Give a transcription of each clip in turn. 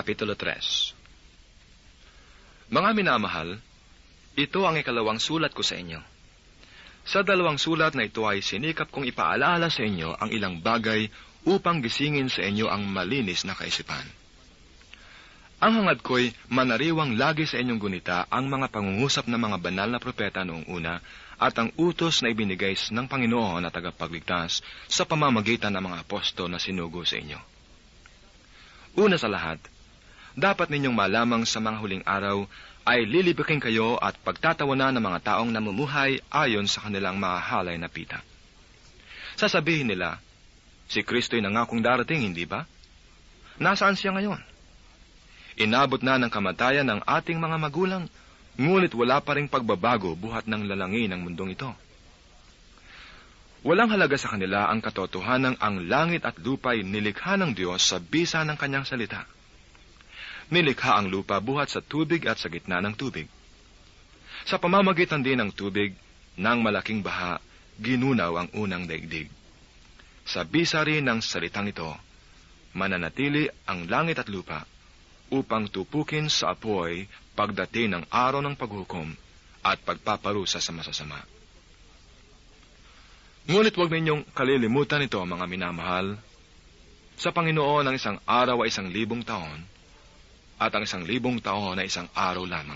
Kapitulo 3. Mga minamahal, ito ang ikalawang sulat ko sa inyo. Sa dalawang sulat na ito ay sinikap kong ipaalala sa inyo ang ilang bagay upang gisingin sa inyo ang malinis na kaisipan. Ang hangad ko'y manariwang lagi sa inyong gunita ang mga pangungusap ng mga banal na propeta noong una at ang utos na ibinigay ng Panginoon na tagapagligtas sa pamamagitan ng mga apostol na sinugo sa inyo. Una sa lahat, dapat ninyong malamang sa mga huling araw ay lilibikin kayo at pagtatawanan ng mga taong namumuhay ayon sa kanilang mahahalay na pita. Sasabihin nila, si Kristo'y nangakong darating, hindi ba? Nasaan siya ngayon? Inabot na ng kamatayan ng ating mga magulang, ngunit wala pa ring pagbabago buhat ng lalangin ng mundong ito. Walang halaga sa kanila ang katotohanang ang langit at lupa'y nilikha ng Diyos sa bisa ng kanyang salita. Nilikha ang lupa buhat sa tubig at sa gitna ng tubig. Sa pamamagitan din ng tubig, ng malaking baha, ginunaw ang unang daigdig. Sa bisa rin ng salitang ito, mananatili ang langit at lupa upang tupukin sa apoy pagdating ng araw ng paghukom at pagpaparusa sa masasama. Ngunit huwag ninyong kalilimutan ito, mga minamahal. Sa Panginoon ang isang araw ay 1,000 taon, at ang 1,000 taon ay isang araw lamang.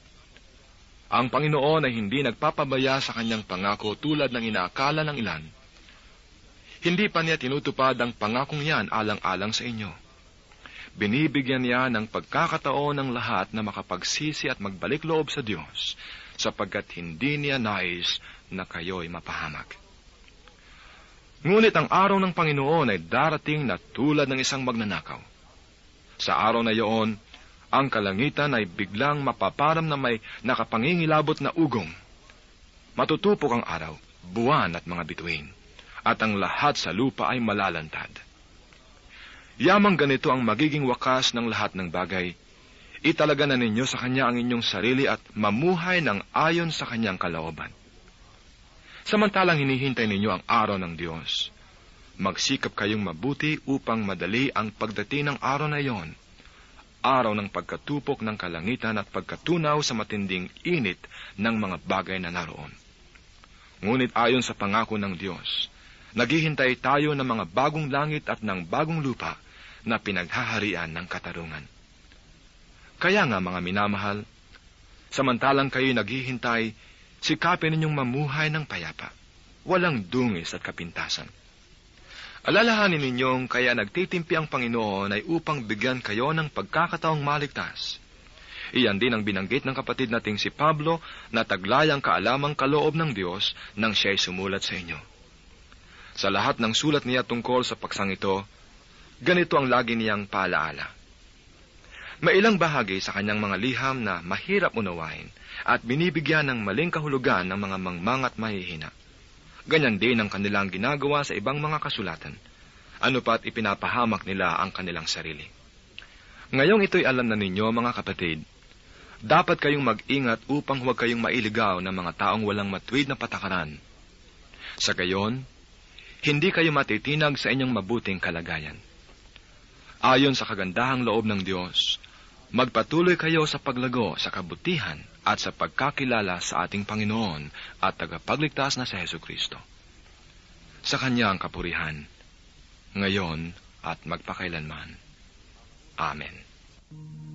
Ang Panginoon ay hindi nagpapabaya sa kanyang pangako tulad ng inaakala ng ilan. Hindi pa niya tinutupad ang pangakong yan alang-alang sa inyo. Binibigyan niya ng pagkakataon ng lahat na makapagsisi at magbalik loob sa Diyos, sapagkat hindi niya nais na kayo'y mapahamak. Ngunit ang araw ng Panginoon ay darating na tulad ng isang magnanakaw. Sa araw na iyon, ang kalangitan ay biglang mapaparam na may nakapangingilabot na ugong. Matutupok ang araw, buwan at mga bituin, at ang lahat sa lupa ay malalantad. Yamang ganito ang magiging wakas ng lahat ng bagay. Italaga na ninyo sa Kanya ang inyong sarili at mamuhay ng ayon sa Kanyang kalooban. Samantalang hinihintay ninyo ang araw ng Diyos, magsikap kayong mabuti upang madali ang pagdating ng araw na iyon, araw ng pagkatupok ng kalangitan at pagkatunaw sa matinding init ng mga bagay na naroon. Ngunit ayon sa pangako ng Diyos, naghihintay tayo ng mga bagong langit at ng bagong lupa na pinaghaharian ng katarungan. Kaya nga, mga minamahal, samantalang kayo naghihintay, sikapin ninyong mamuhay ng payapa, walang dungis at kapintasan. Alalahanin ninyong kaya nagtitimpi ang Panginoon ay upang bigyan kayo ng pagkakataong maligtas. Iyan din ang binanggit ng kapatid nating si Pablo na taglayang kaalamang kaloob ng Diyos nang siya'y sumulat sa inyo. Sa lahat ng sulat niya tungkol sa paksang ito, ganito ang lagi niyang paalaala. May ilang bahagi sa kanyang mga liham na mahirap unawain at binibigyan ng maling kahulugan ng mga mangmang at mahihina. Ganyan din ang kanilang ginagawa sa ibang mga kasulatan. Ano pa't ipinapahamak nila ang kanilang sarili. Ngayong ito'y alam na ninyo, mga kapatid, dapat kayong mag-ingat upang huwag kayong mailigaw ng mga taong walang matuwid na patakaran. Sa gayon, hindi kayo matitinag sa inyong mabuting kalagayan. Ayon sa kagandahang loob ng Diyos, magpatuloy kayo sa paglago sa kabutihan at sa pagkakilala sa ating Panginoon at tagapagligtas na si Jesucristo. Sa Kanya ang kapurihan, ngayon at magpakailanman. Amen.